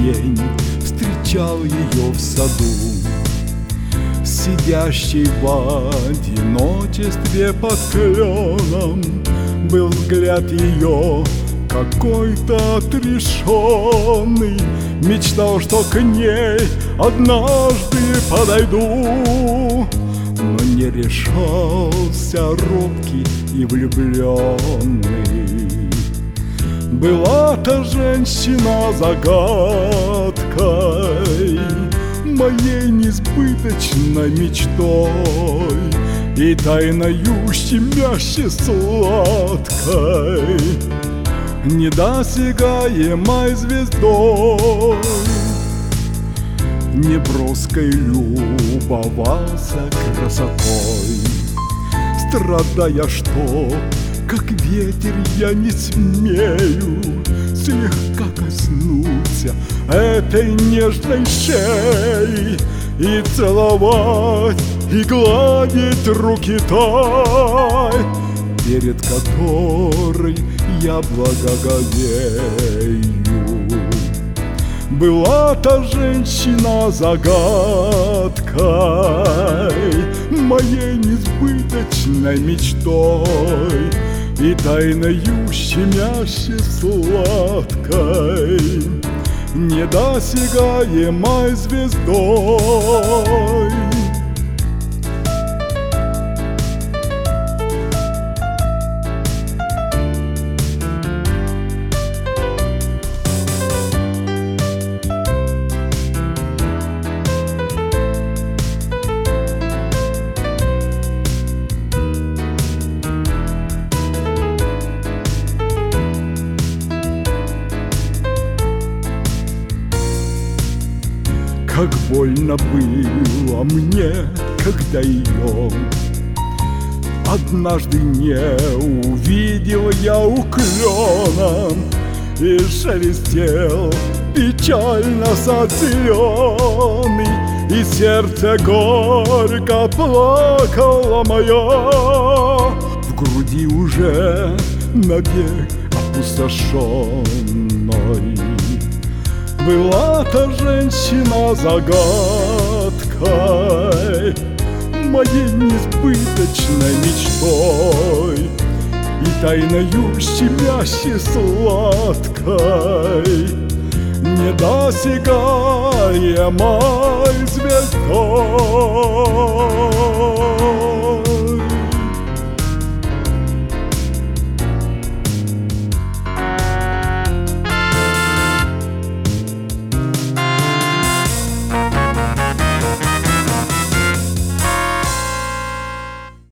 день встречал ее в саду, сидящей в одиночестве под кленом. Был взгляд ее какой-то отрешенный, мечтал, что к ней однажды подойду, но не решался робкий и влюбленный. Была та женщина загадкой, моей несбыточной мечтой и тайною щемяще сладкой, недосягаемой звездой. Неброской любовался красотой, страдая, что, как ветер, я не смею слегка коснуться этой нежной шеи и целовать, и гладить руки той, перед которой я благоговею. Была та женщина загадкой, моей несбыточной мечтой и тайною щемяще сладкой, недосягаемой звездой. Как больно было мне, когда ее однажды не увидел я у клена, и шелестел печально сад зеленый, и сердце горько плакало мое, в груди уже навек опустошенной. Была та женщина загадкой, моей несбыточной мечтой и тайною щемяще сладкой, недосягаемой звездой.